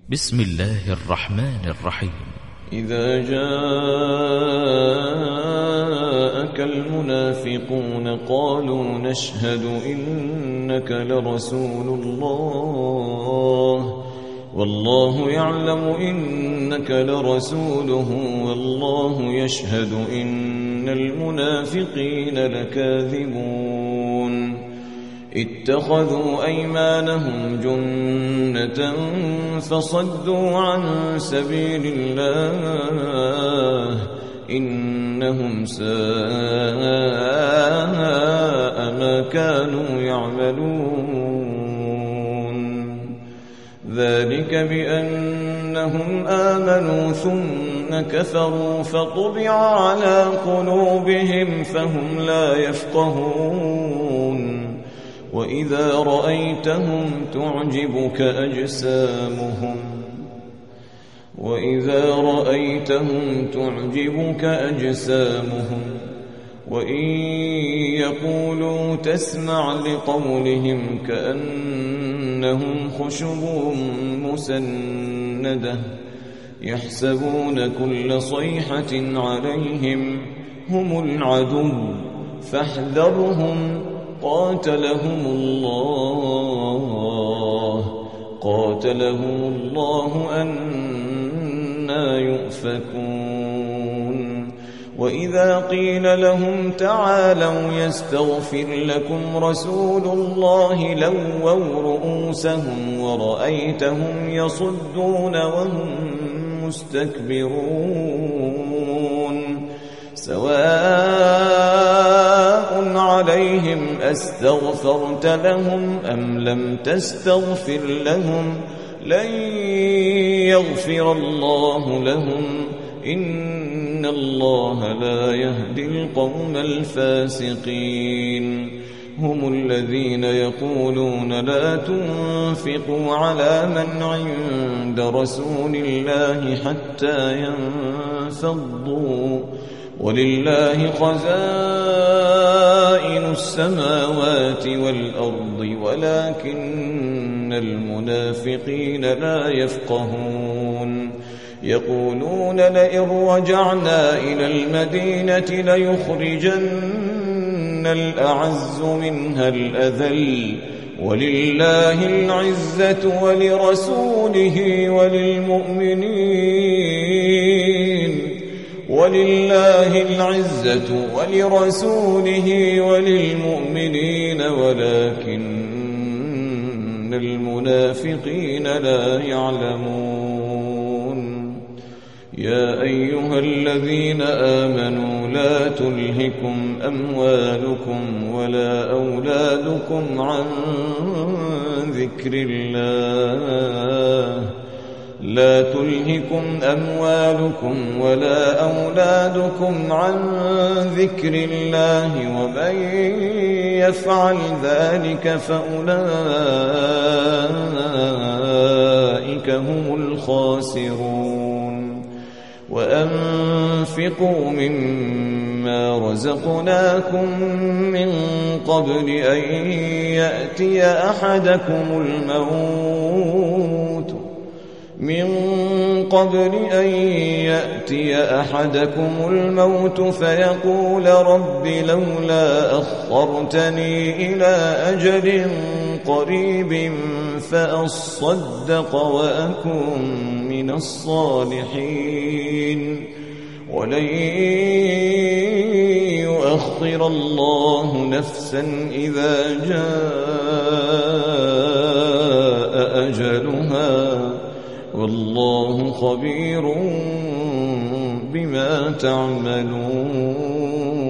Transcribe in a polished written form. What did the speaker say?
بسم الله الرحمن الرحيم. إذا جاءك المنافقون قالوا نشهد إنك لرسول الله والله يعلم إنك لرسوله والله يشهد إن المنافقين لكاذبون اتخذوا أيمانهم جنة فصدوا عن سبيل الله إنهم ساء ما كانوا يعملون ذلك بأنهم آمنوا ثم كفروا فطبع على قلوبهم فهم لا يفقهون وإذا رأيتهم تعجبك أجسامهم وإن يقولوا تسمع لقولهم كأنهم خشب مسندة يحسبون كل صيحة عليهم هم العدو فاحذرهم قاتلهم الله أنى يؤفكون وإذا قيل لهم تعالوا يستغفر لكم رسول الله لووا رؤوسهم ورأيتهم يصدون وهم مستكبرون سواء عليهم أستغفرت لهم أم لم تستغفر لهم لن يغفر الله لهم إن الله لا يهدي القوم الفاسقين هم الذين يقولون لا تنفقوا على من عند رسول الله حتى ينفضوا ولله خزائن السماوات والأرض ولكن المنافقين لا يفقهون يقولون لئن رجعنا إلى المدينة ليخرجن الأعز منها الأذل ولله العزة ولرسوله وللمؤمنين ولكن المنافقين لا يعلمون يا أيها الذين آمنوا لا تلهكم أموالكم ولا أولادكم عن ذكر الله ومن يفعل ذلك فأولئك هم الخاسرون وأنفقوا مما رزقناكم من قبل أن يأتي أحدكم الموت فيقول رب لولا أخرتني إلى أجل قريب فأصدق وأكن من الصالحين ولن يؤخر الله نفسا إذا جاء أجلها والله خبير بما تعملون.